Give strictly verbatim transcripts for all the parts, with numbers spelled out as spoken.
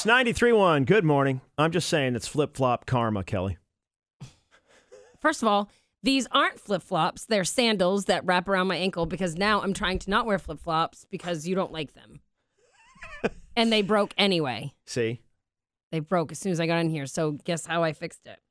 Kiss ninety-three point one. Good morning. I'm just saying it's flip-flop karma, Kelly. First of all, these aren't flip-flops. They're sandals that wrap around my ankle because now I'm trying to not wear flip-flops because you don't like them. And they broke anyway. See? They broke as soon as I got in here. So guess how I fixed it?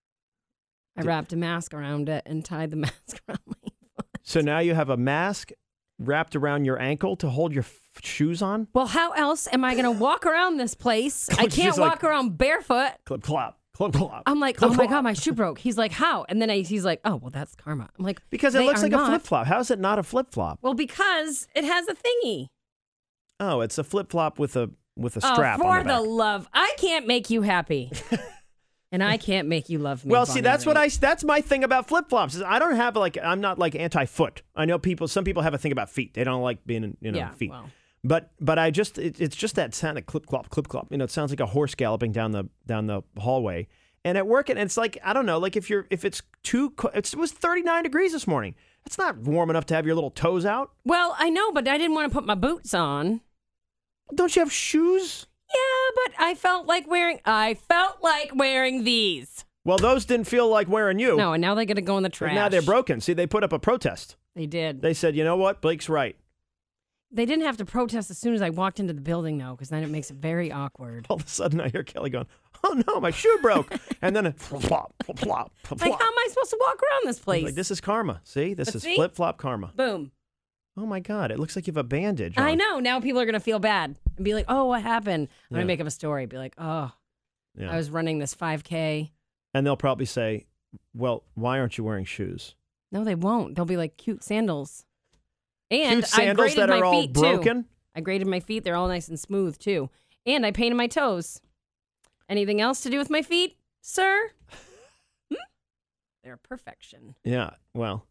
I wrapped a mask around it and tied the mask around my foot. So now you have a mask wrapped around your ankle to hold your f- shoes on? Well, how else am I going to walk around this place? I She's can't like- walk around barefoot. Clip, clop. Clip, clop. I'm like, Clip, oh my clop. God, my shoe broke. He's like, how? And then I, he's like, oh, well, that's karma. I'm like, Because it they looks are like not. a flip-flop. How is it not a flip-flop? Well, because it has a thingy. Oh, it's a flip-flop with a with a strap oh, for on the back. the love. I can't make you happy. And I can't make you love me. Well, see, Bonnie that's what Raitt. I. That's my thing about flip flops. Is I don't have like I'm not like anti-foot. I know people. Some people have a thing about feet. They don't like being, you know, Yeah, feet. well. But but I just it, it's just that sound of clip clop clip clop. You know, it sounds like a horse galloping down the down the hallway. And at work, and it's like I don't know, like if you're if it's too. co- It's, it was thirty-nine degrees this morning. It's not warm enough to have your little toes out. Well, I know, but I didn't want to put my boots on. Don't you have shoes? Yeah, but I felt like wearing. I felt like wearing these. Well, those didn't feel like wearing you. No, and now they're gonna go in the But trash. now they're broken. See, they put up a protest. They did. They said, you know what, Blake's right. They didn't have to protest as soon as I walked into the building, though, because then it makes it very awkward. All of a sudden, I hear Kelly going, "Oh no, my shoe broke!" And then, a flop, flop, flop, flop, flop. Like, how am I supposed to walk around this place? Like, this is karma. See, this But is see? flip flop karma. Boom. Oh my God, it looks like you have a bandage on. I know. Now people are gonna feel bad and be like, "Oh, what happened?" I'm Yeah. gonna make up a story. Be like, "Oh, Yeah. I was running this five K." And they'll probably say, "Well, why aren't you wearing shoes?" No, they won't. They'll be like cute sandals. And Cute sandals I graded that my are all feet broken. too. I graded my feet. They're all nice and smooth too. And I painted my toes. Anything else to do with my feet, sir? Hmm? They're perfection. Yeah. Well,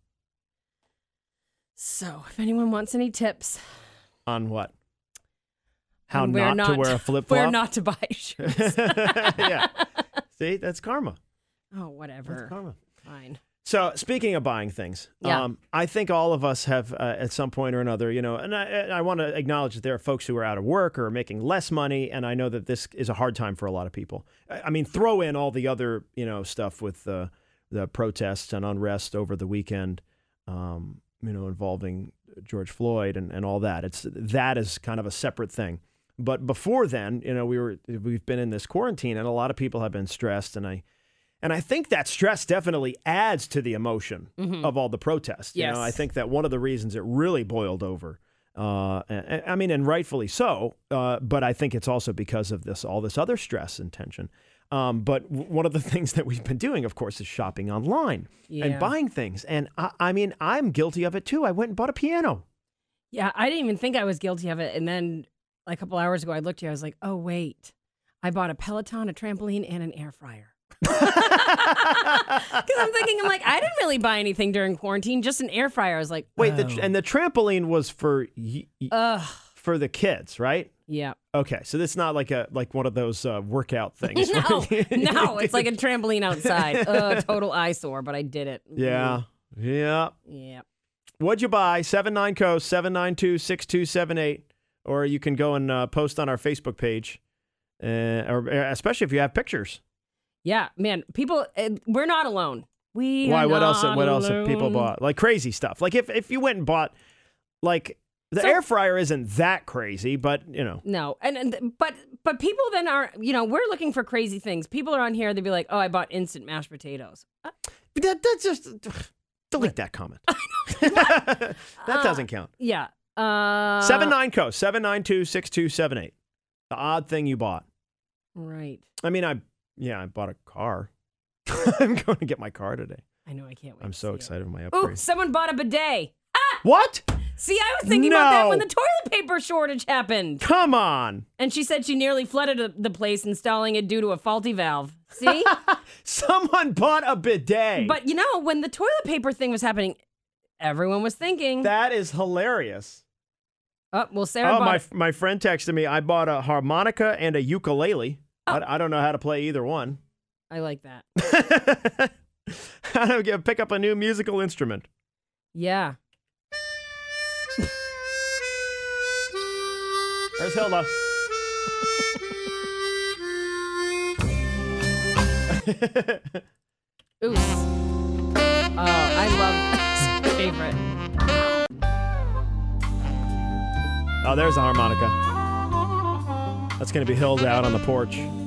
So, if anyone wants any tips, on what? How on where not, to wear a flip flop? Where not to buy shoes. Yeah. See, that's karma. Oh, whatever. That's karma. Fine. So, speaking of buying things, Yeah. um, I think all of us have, uh, at some point or another, you know, and I, I want to acknowledge that there are folks who are out of work or are making less money, and I know that this is a hard time for a lot of people. I, I mean, throw in all the other, you know, stuff with uh, the protests and unrest over the weekend, um, you know, involving George Floyd and, and all that. It's that is kind of a separate thing. But before then, you know, we were we've been in this quarantine, and a lot of people have been stressed, and I. And I think that stress definitely adds to the emotion Mhm. of all the protests. You Yes. know, I think that one of the reasons it really boiled over, uh, and, I mean, and rightfully so, uh, but I think it's also because of this, all this other stress and tension. Um, but w- one of the things that we've been doing, of course, is shopping online Yeah. and buying things. And I, I mean, I'm guilty of it too. I went and bought a piano. Yeah, I didn't even think I was guilty of it. And then like, a couple hours ago, I looked at you. I was like, oh, wait. I bought a Peloton, a trampoline, and an air fryer. Because I'm thinking, I'm like, I didn't really buy anything during quarantine, just an air fryer. I was like, Wait, oh. the, and the trampoline was for y- y- Ugh. for the kids, right? Yeah. Okay, so it's not like a like one of those uh, workout things. No, where you- no, it's like a trampoline outside. Uh, total eyesore, but I did it. Yeah, yeah. Yeah. What'd you buy? seven nine C O, seven nine two, six two seven eight. Or you can go and uh, post on our Facebook page, uh, or especially if you have pictures. Yeah, man, people, uh, we're not alone. We Why? are What else? not What else have people alone. bought? Like crazy stuff. Like if, if you went and bought, like the So- air fryer isn't that crazy, but you know. No, and, and but but people then are, you know, we're looking for crazy things. People are on here, they'd be like, oh, I bought instant mashed potatoes. Uh, That, that's just delete that comment. that doesn't count. yeah. Uh, Seven nine C O, seven nine two six two seven eight. The odd thing you bought. Right. I mean, I yeah, I bought a car. I'm going to get my car today. I know, I can't wait. I'm to so see excited for my It. Ooh, upgrade. someone bought a bidet. What? See, I was thinking about that No. when the toilet paper shortage happened. Come on. And she said she nearly flooded a, the place installing it due to a faulty valve. See? Someone bought a bidet. But you know, when the toilet paper thing was happening, everyone was thinking, that is hilarious. oh, well, Sarah Oh, bought my it. my friend texted me. I bought a harmonica and a ukulele. Oh. I, I don't know how to play either one. I like that. How do I get- pick up a new musical instrument? Yeah. Where's Hilda? Ooh. Oh, I love this favorite. Oh, there's the harmonica. That's going to be held out on the porch.